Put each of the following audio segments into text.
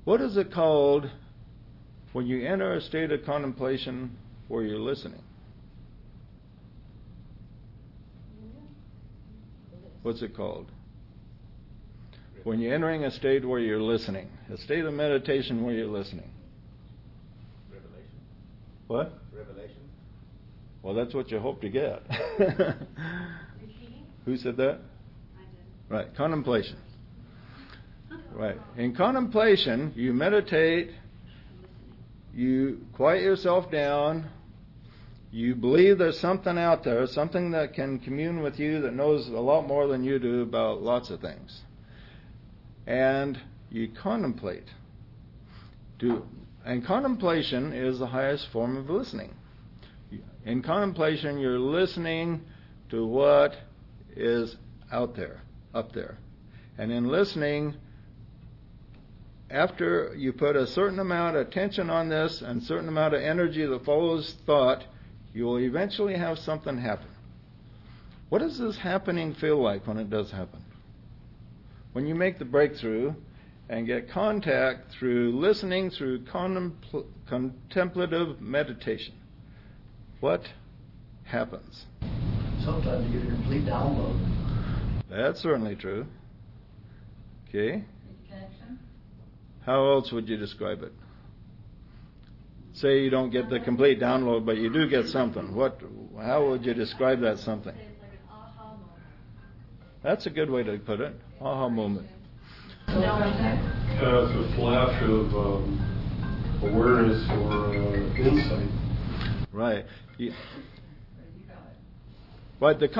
What is it called when you enter a state of contemplation where you're listening? What's it called? When you're entering a state where you're listening. A state of meditation where you're listening. Revelation. What? Revelation. Well, that's what you hope to get. Who said that? I did. Right, contemplation. Right. In contemplation, you meditate, you quiet yourself down, you believe there's something out there, something that can commune with you that knows a lot more than you do about lots of things. And you contemplate. And contemplation is the highest form of listening. In contemplation, you're listening to what is out there, up there. And in listening, after you put a certain amount of attention on this and a certain amount of energy that follows thought, you will eventually have something happen. What does this happening feel like when it does happen? When you make the breakthrough and get contact through listening, through contemplative meditation, what happens? Sometimes you get a complete download. That's certainly true. Okay. Connection. How else would you describe it? Say you don't get the complete download, but you do get something. How would you describe that something? It's like an aha moment. That's a good way to put it. Aha moment. It's a flash of awareness or insight. Right. But the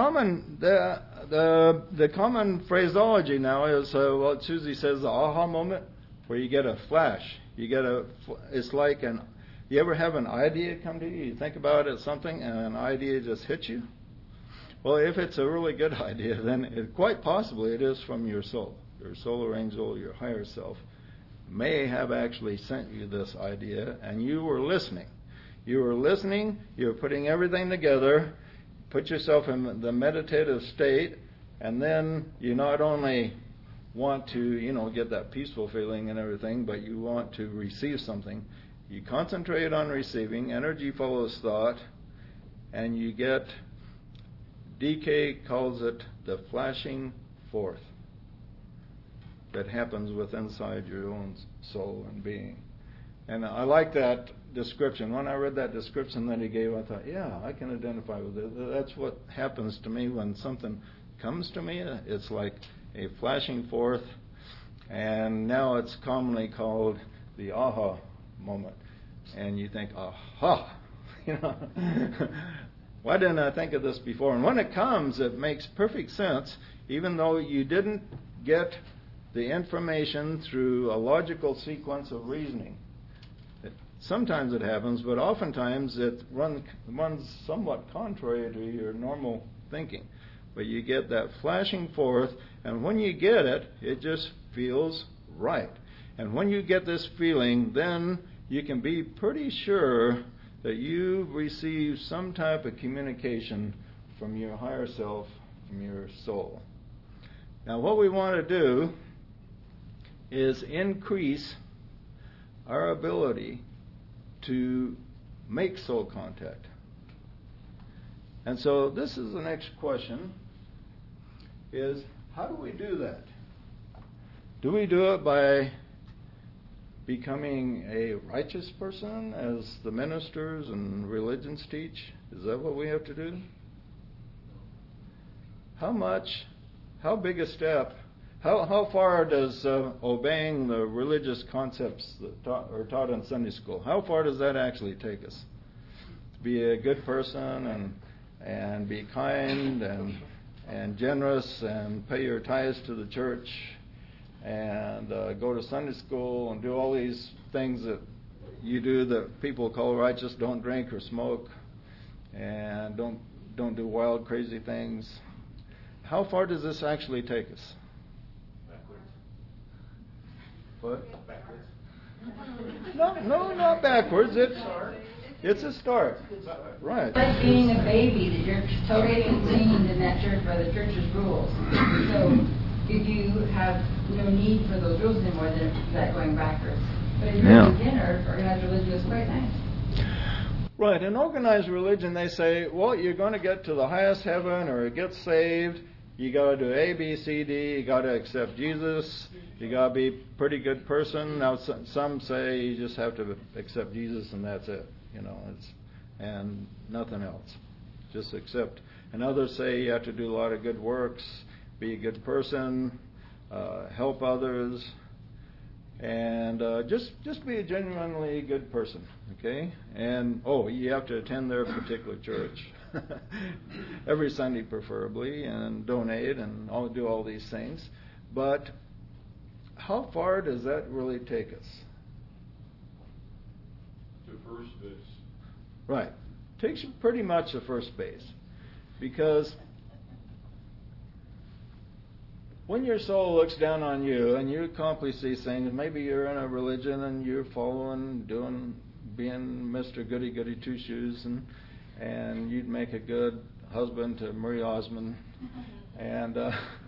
common phraseology now is what Susie says, the aha moment, where you get a flash. It's like you ever have an idea come to you? You think about it, something, and an idea just hits you? Well, if it's a really good idea, then quite possibly it is from your soul. Your solar angel, your higher self, may have actually sent you this idea, and you were listening. You were listening, you were putting everything together, put yourself in the meditative state, and then you not only want to, get that peaceful feeling and everything, but you want to receive something. You concentrate on receiving, energy follows thought, and you get, DK calls it the flashing forth that happens within inside your own soul and being. And I like that description. When I read that description that he gave, I thought, yeah, I can identify with it. That's what happens to me when something comes to me. It's like a flashing forth, and now it's commonly called the aha moment. And you think, aha, why didn't I think of this before? And when it comes, it makes perfect sense, even though you didn't get the information through a logical sequence of reasoning. Sometimes it happens, but oftentimes it runs somewhat contrary to your normal thinking. But you get that flashing forth, and when you get it, it just feels right. And when you get this feeling, then you can be pretty sure that you've received some type of communication from your higher self, from your soul. Now, what we want to do is increase our ability to make soul contact. And so this is the next question, is how do we do that? Do we do it by becoming a righteous person, as the ministers and religions teach? Is that what we have to do? How big a step, how far does obeying the religious concepts that are taught in Sunday school, how far does that actually take us? To be a good person and be kind and generous and pay your tithes to the church and go to Sunday school and do all these things that you do that people call righteous. Don't drink or smoke, and don't do wild, crazy things. How far does this actually take us? Backwards. What? Backwards. No, not backwards. It's a start. Right. Like being a baby, that you're totally contained in that church by the church's rules. So if you have no need for those rules anymore, then it's that going backwards. But if you're a beginner, organized religion is quite nice. Right, in organized religion they say, well, you're going to get to the highest heaven or get saved, you got to do A, B, C, D, you got to accept Jesus, you got to be a pretty good person. Now some say you just have to accept Jesus and that's it, and nothing else. Just accept. And others say you have to do a lot of good works, be a good person, help others, and just be a genuinely good person, okay? And you have to attend their particular church every Sunday preferably, and donate and do all these things. But how far does that really take us? To first base. Right, takes you pretty much to first base, because when your soul looks down on you and you accomplish these things, maybe you're in a religion and you're following, being Mr. Goody-Goody Two-Shoes, and you'd make a good husband to Marie Osmond, and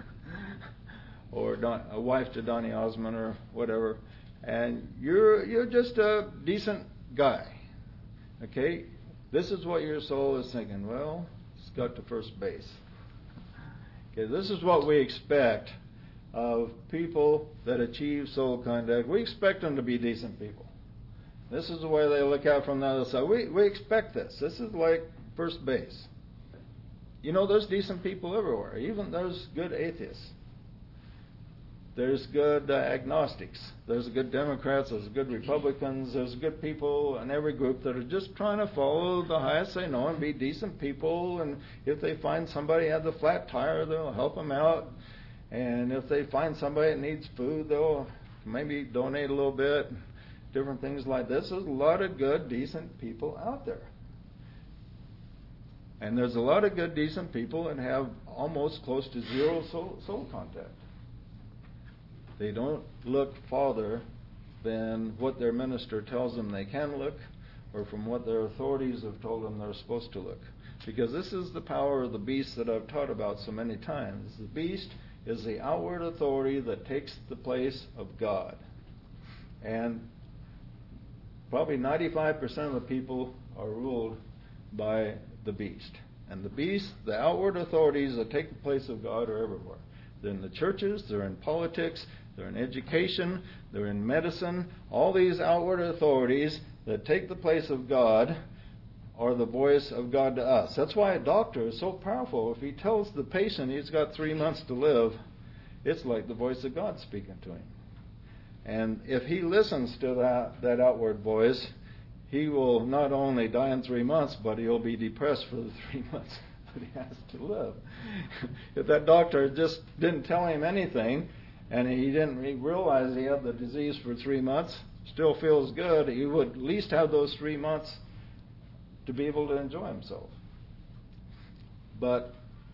or a wife to Donny Osmond or whatever, and you're just a decent guy, okay? This is what your soul is thinking. Well, it's got to first base. Okay, this is what we expect of people that achieve soul contact. We expect them to be decent people. This is the way they look out from the other side. We expect this. This is like first base. There's decent people everywhere. Even there's good atheists. There's good agnostics. There's good Democrats. There's good Republicans. There's good people in every group that are just trying to follow the highest they know and be decent people. And if they find somebody has a flat tire, they'll help them out. And if they find somebody that needs food, they'll maybe donate a little bit. Different things like this. There's a lot of good, decent people out there. And there's a lot of good, decent people that have almost close to zero soul contact. They don't look farther than what their minister tells them they can look, or from what their authorities have told them they're supposed to look. Because this is the power of the beast that I've taught about so many times. The beast is the outward authority that takes the place of God. And probably 95% of the people are ruled by the beast. And the beast, the outward authorities that take the place of God are everywhere. They're in the churches, they're in politics, they're in education, they're in medicine. All these outward authorities that take the place of God are the voice of God to us. That's why a doctor is so powerful. If he tells the patient he's got 3 months to live, it's like the voice of God speaking to him. And if he listens to that outward voice, he will not only die in 3 months, but he'll be depressed for the 3 months that he has to live. If that doctor just didn't tell him anything, and he didn't realize he had the disease for 3 months, still feels good, he would at least have those 3 months to be able to enjoy himself. But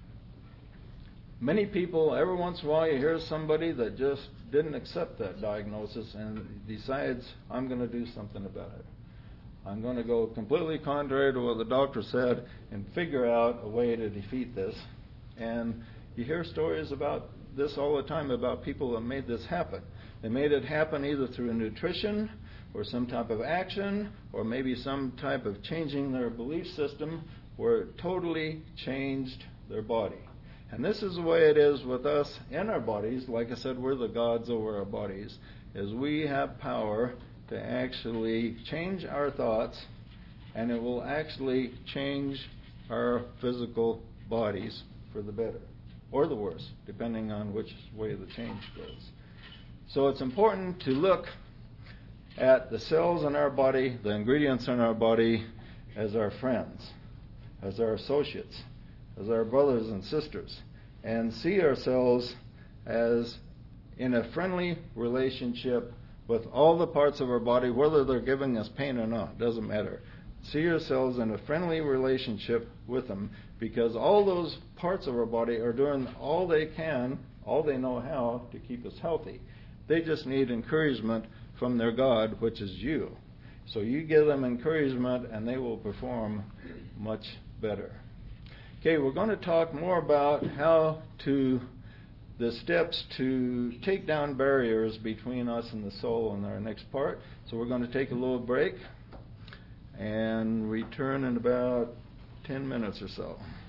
many people, every once in a while you hear somebody that just didn't accept that diagnosis and decides, I'm going to do something about it. I'm going to go completely contrary to what the doctor said and figure out a way to defeat this. And you hear stories about this all the time, about people that made this happen. They made it happen either through nutrition or some type of action or maybe some type of changing their belief system where it totally changed their body. And this is the way it is with us in our bodies. Like I said, we're the gods over our bodies, is we have power to actually change our thoughts, and it will actually change our physical bodies for the better or the worse, depending on which way the change goes. So it's important to look at the cells in our body, the ingredients in our body, as our friends, as our associates, as our brothers and sisters, and see ourselves as in a friendly relationship with all the parts of our body, whether they're giving us pain or not, doesn't matter. See yourselves in a friendly relationship with them, because all those parts of our body are doing all they can, all they know how, to keep us healthy. They just need encouragement from their God, which is you. So you give them encouragement and they will perform much better. Okay, we're going to talk more about how to the steps to take down barriers between us and the soul in our next part. So we're going to take a little break and return in about 10 minutes or so.